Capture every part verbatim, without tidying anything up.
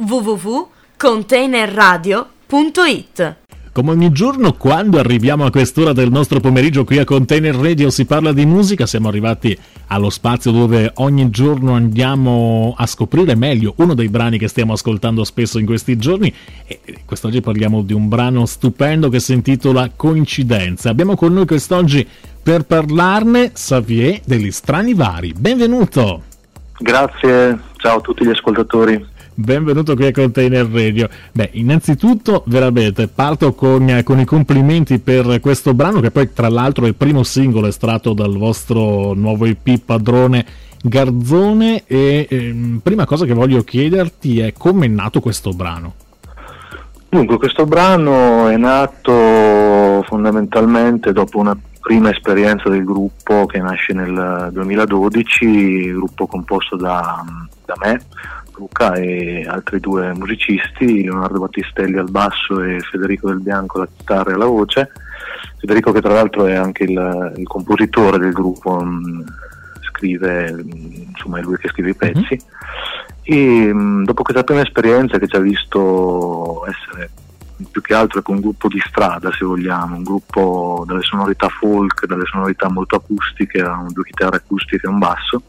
w w w punto container radio punto it. Come ogni giorno, quando arriviamo a quest'ora del nostro pomeriggio qui a Container Radio si parla di musica. Siamo arrivati allo spazio dove ogni giorno andiamo a scoprire meglio uno dei brani che stiamo ascoltando spesso in questi giorni, e quest'oggi parliamo di un brano stupendo che si intitola Coincidenza. Abbiamo con noi quest'oggi per parlarne Xavier degli Strani Vari. Benvenuto! Grazie, ciao a tutti gli ascoltatori. Benvenuto qui a Container Radio. Beh, innanzitutto veramente parto con, con i complimenti per questo brano, che poi tra l'altro è il primo singolo estratto dal vostro nuovo E P Padrone Garzone. E ehm, prima cosa che voglio chiederti è come è nato questo brano. Dunque, questo brano è nato fondamentalmente dopo una prima esperienza del gruppo che nasce nel duemiladodici, gruppo composto da, da me, Luca, e altri due musicisti, Leonardo Battistelli al basso e Federico Del Bianco alla chitarra e alla voce. Federico, che tra l'altro è anche il, il compositore del gruppo, mh, scrive, mh, insomma è lui che scrive i pezzi. Mm-hmm. E mh, dopo questa prima esperienza che ci ha visto essere più che altro un gruppo di strada, se vogliamo, un gruppo dalle sonorità folk, dalle sonorità molto acustiche, due chitarre acustiche e un basso.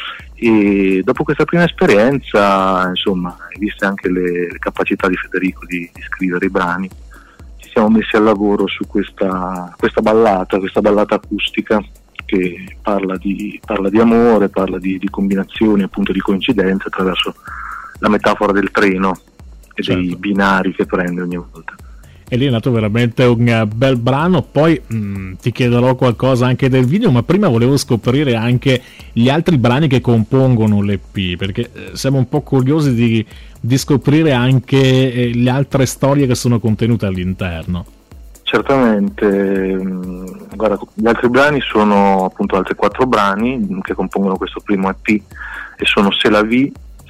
E dopo questa prima esperienza, insomma, viste anche le, le capacità di Federico di, di scrivere i brani, ci siamo messi al lavoro su questa, questa ballata, questa ballata acustica che parla di, parla di amore, parla di, di combinazioni, appunto di coincidenze attraverso la metafora del treno e certo. dei binari che prende ogni volta. E lì è nato veramente un bel brano. Poi mh, ti chiederò qualcosa anche del video, ma prima volevo scoprire anche gli altri brani che compongono l'E P, perché eh, siamo un po' curiosi di, di scoprire anche eh, le altre storie che sono contenute all'interno. Certamente, guarda, gli altri brani sono appunto altri quattro brani che compongono questo primo E P, e sono C'est la vie,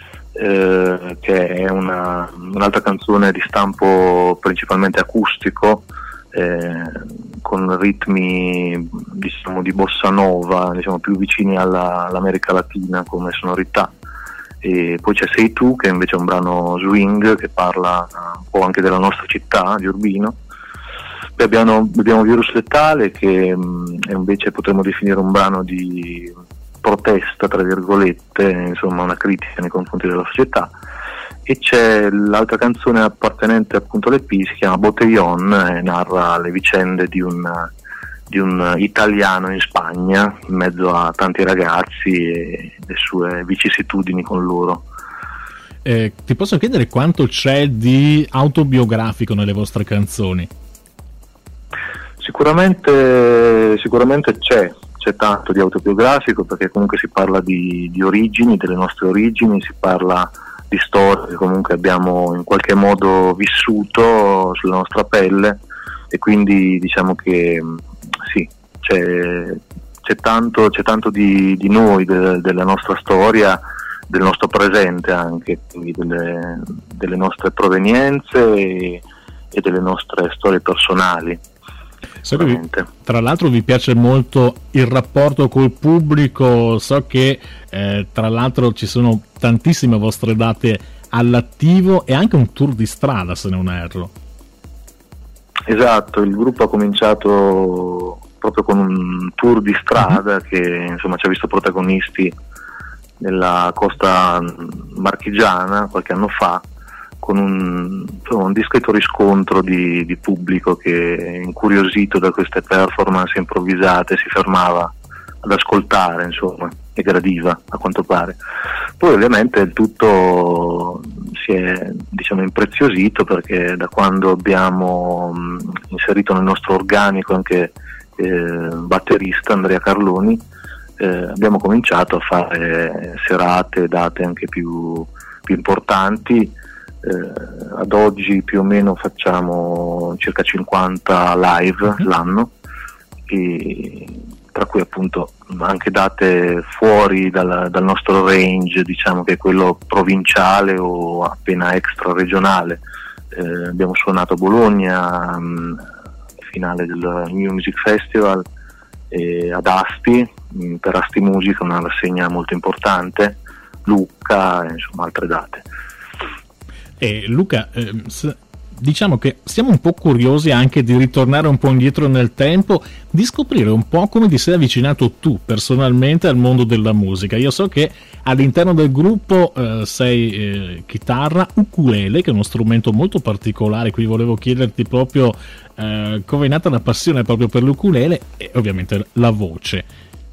Eh, che è una, un'altra canzone di stampo principalmente acustico, eh, con ritmi diciamo di bossa nova, diciamo più vicini alla, all'America Latina come sonorità. E poi c'è Sei tu, che invece è un brano swing che parla un po' anche della nostra città di Urbino. Poi abbiamo, abbiamo Virus Letale, che mh, invece potremmo definire un brano di protesta, tra virgolette, insomma una critica nei confronti della società. E c'è l'altra canzone appartenente appunto all'E P, si chiama Botellón, e narra le vicende di un, di un italiano in Spagna in mezzo a tanti ragazzi e le sue vicissitudini con loro. Eh, ti posso chiedere quanto c'è di autobiografico nelle vostre canzoni? Sicuramente, sicuramente c'è c'è tanto di autobiografico, perché comunque si parla di, di origini, delle nostre origini, si parla di storie che comunque abbiamo in qualche modo vissuto sulla nostra pelle, e quindi diciamo che sì, c'è, c'è tanto, c'è tanto di, di noi, de, della nostra storia, del nostro presente anche, quindi delle, delle nostre provenienze e, e delle nostre storie personali. So che vi, tra l'altro vi piace molto il rapporto col pubblico, so che eh, tra l'altro ci sono tantissime vostre date all'attivo e anche un tour di strada, se non erro. Esatto, il gruppo ha cominciato proprio con un tour di strada mm-hmm. che insomma ci ha visto protagonisti nella costa marchigiana qualche anno fa, con un, un discreto riscontro di, di pubblico che, incuriosito da queste performance improvvisate, si fermava ad ascoltare, insomma, e gradiva, a quanto pare. Poi ovviamente il tutto si è, diciamo, impreziosito, perché da quando abbiamo mh, inserito nel nostro organico anche eh, batterista Andrea Carloni, eh, abbiamo cominciato a fare serate, date anche più, più importanti. Eh, ad oggi più o meno facciamo circa cinquanta live mm-hmm. l'anno, e tra cui appunto anche date fuori dal, dal nostro range, diciamo, che è quello provinciale o appena extra regionale. Eh, abbiamo suonato a Bologna mh, finale del New Music Festival, e ad Asti mh, per Asti Musica, una rassegna molto importante, Lucca, insomma altre date. E Luca, eh, diciamo che siamo un po' curiosi anche di ritornare un po' indietro nel tempo, di scoprire un po' come ti sei avvicinato tu personalmente al mondo della musica. Io so che all'interno del gruppo eh, sei eh, chitarra, ukulele, che è uno strumento molto particolare, qui volevo chiederti proprio eh, come è nata la passione proprio per l'ukulele e ovviamente la voce.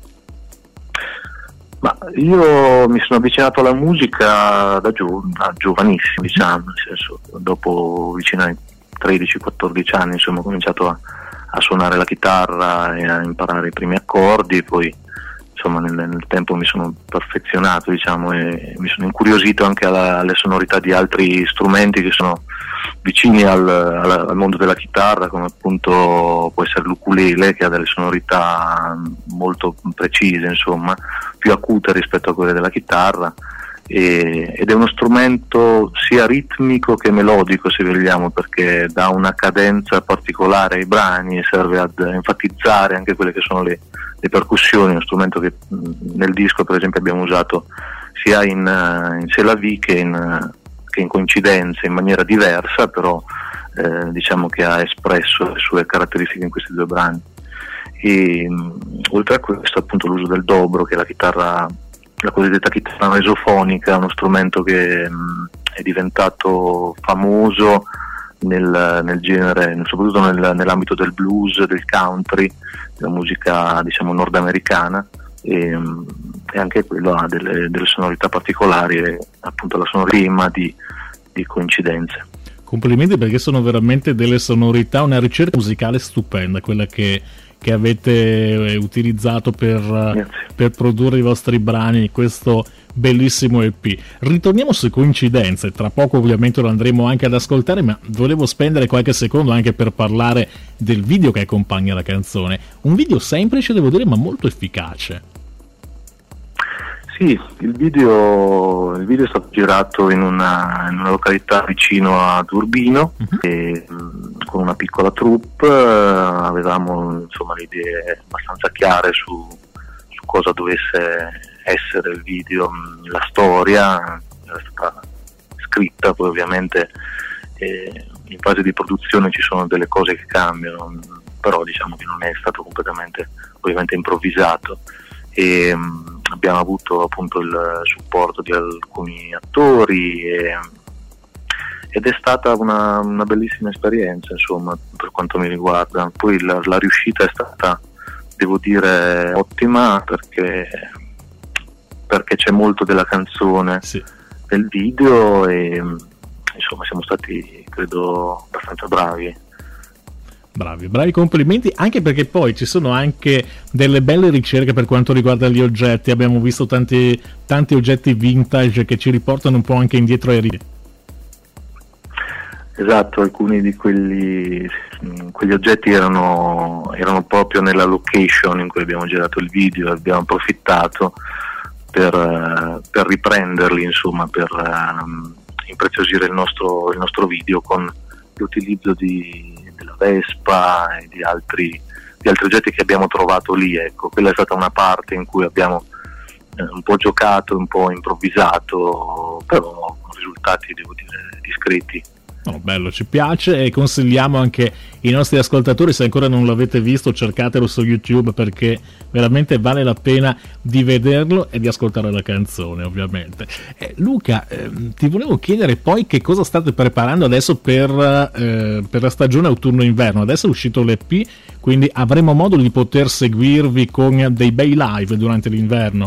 Ma io mi sono avvicinato alla musica da, gio- da giovanissimo, diciamo, nel senso, dopo vicino ai tredici quattordici anni, insomma, ho cominciato a, a suonare la chitarra e a imparare i primi accordi, poi insomma nel, nel tempo mi sono perfezionato, diciamo, e mi sono incuriosito anche alla, alle sonorità di altri strumenti che sono vicini al, al, al mondo della chitarra, come appunto può essere l'ukulele, che ha delle sonorità molto precise, insomma, più acute rispetto a quelle della chitarra, e, ed è uno strumento sia ritmico che melodico, se vogliamo, perché dà una cadenza particolare ai brani e serve ad enfatizzare anche quelle che sono le, le percussioni, uno strumento che nel disco per esempio abbiamo usato sia in, in C'est la vie che in, che in Coincidenze in maniera diversa, però eh, diciamo che ha espresso le sue caratteristiche in questi due brani. E oltre a questo appunto l'uso del dobro, che è la chitarra, la cosiddetta chitarra mesofonica, uno strumento che mh, è diventato famoso nel, nel genere, soprattutto nel, nell'ambito del blues, del country, della musica diciamo nordamericana, e, e anche quello ha delle, delle sonorità particolari, e appunto la sonorità di, di Coincidenze. Complimenti, perché sono veramente delle sonorità, una ricerca musicale stupenda quella che, che avete utilizzato per, per produrre i vostri brani, questo bellissimo E P. Ritorniamo su Coincidenze, tra poco ovviamente lo andremo anche ad ascoltare, ma volevo spendere qualche secondo anche per parlare del video che accompagna la canzone. Un video semplice, devo dire, ma molto efficace. Sì, il video, il video è stato girato in una, in una località vicino ad Urbino, uh-huh. e, con una piccola troupe. Avevamo insomma le idee abbastanza chiare su, su cosa dovesse essere il video, la storia era stata scritta, poi ovviamente eh, in fase di produzione ci sono delle cose che cambiano, però diciamo che non è stato completamente ovviamente improvvisato. E um, abbiamo avuto appunto il supporto di alcuni attori e, ed è stata una, una bellissima esperienza, insomma, per quanto mi riguarda. Poi la, la riuscita è stata, devo dire, ottima, perché perché c'è molto della canzone sì. nel video, e insomma siamo stati, credo, abbastanza bravi. Bravi, bravi, complimenti, anche perché poi ci sono anche delle belle ricerche per quanto riguarda gli oggetti. Abbiamo visto tanti, tanti oggetti vintage che ci riportano un po' anche indietro ai riti. Esatto, alcuni di quelli quegli oggetti erano, erano proprio nella location in cui abbiamo girato il video, abbiamo approfittato per, per riprenderli, insomma, per um, impreziosire il nostro, il nostro video con l'utilizzo di della Vespa e di altri, di altri oggetti che abbiamo trovato lì, ecco. Quella è stata una parte in cui abbiamo eh, un po' giocato, un po' improvvisato, però con risultati, devo dire, discreti. Oh, bello, ci piace, e consigliamo anche i nostri ascoltatori, se ancora non l'avete visto, cercatelo su YouTube, perché veramente vale la pena di vederlo e di ascoltare la canzone, ovviamente. Eh, Luca, eh, ti volevo chiedere poi che cosa state preparando adesso per, eh, per la stagione autunno-inverno. Adesso è uscito l'E P, quindi avremo modo di poter seguirvi con dei bei live durante l'inverno.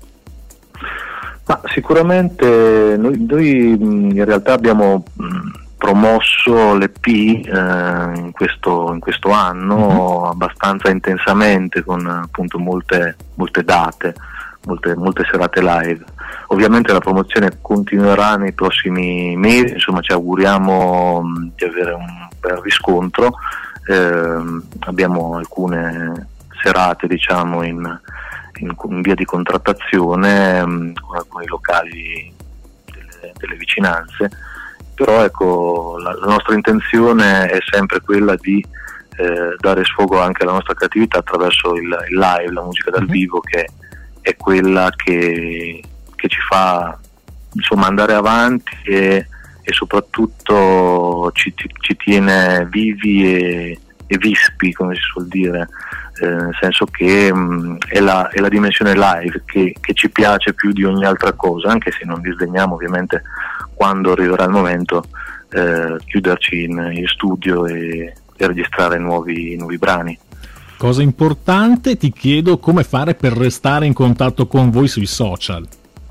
Ma sicuramente noi, noi in realtà abbiamo mh, promosso l'E P eh, in, questo, in questo anno mm-hmm. abbastanza intensamente, con appunto molte, molte date, molte, molte serate live. Ovviamente la promozione continuerà nei prossimi mesi, insomma ci auguriamo mh, di avere un bel riscontro. Eh, abbiamo alcune serate, diciamo, in, in, in via di contrattazione mh, con alcuni locali delle, delle vicinanze. Però ecco, la, la nostra intenzione è sempre quella di eh, dare sfogo anche alla nostra creatività attraverso il, il live, la musica dal vivo, che è quella che, che ci fa insomma andare avanti e, e soprattutto ci, ci tiene vivi e, e vispi, come si suol dire, eh, nel senso che mh, è, la, è la dimensione live che, che ci piace più di ogni altra cosa, anche se non disdegniamo ovviamente, quando arriverà il momento, eh, chiuderci in, in studio e, e registrare nuovi, nuovi brani. Cosa importante, ti chiedo come fare per restare in contatto con voi sui social.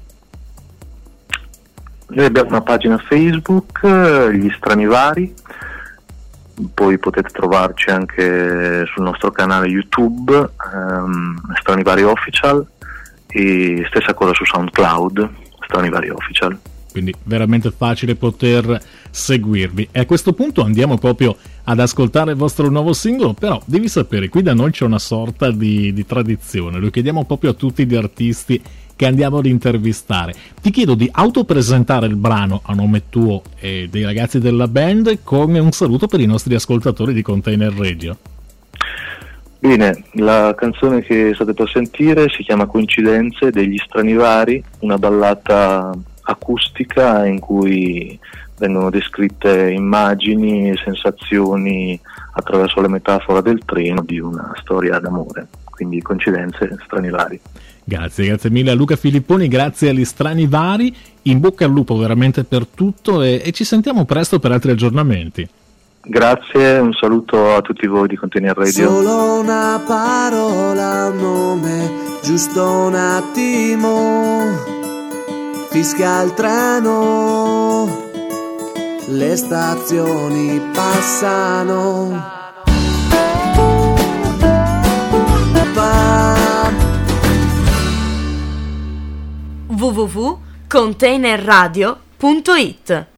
Noi abbiamo una pagina Facebook, Gli Stranivari, poi potete trovarci anche sul nostro canale YouTube, um, Stranivari Official, e stessa cosa su SoundCloud, Stranivari Official. Quindi veramente facile poter seguirvi. E a questo punto andiamo proprio ad ascoltare il vostro nuovo singolo, però devi sapere, qui da noi c'è una sorta di, di tradizione, lo chiediamo proprio a tutti gli artisti che andiamo ad intervistare. Ti chiedo di autopresentare il brano a nome tuo e dei ragazzi della band come un saluto per i nostri ascoltatori di Container Radio. Bene, la canzone che state per sentire si chiama Coincidenze degli Stranivari, una ballata acustica in cui vengono descritte immagini e sensazioni attraverso la metafora del treno di una storia d'amore, quindi Coincidenze Stranivari. Grazie, grazie mille a Luca Filipponi, grazie agli Stranivari, in bocca al lupo veramente per tutto e, e ci sentiamo presto per altri aggiornamenti. Grazie, un saluto a tutti voi di Container Radio. Solo una parola, un nome, giusto un attimo, fischia il treno, le stazioni passano, w w w punto container radio punto it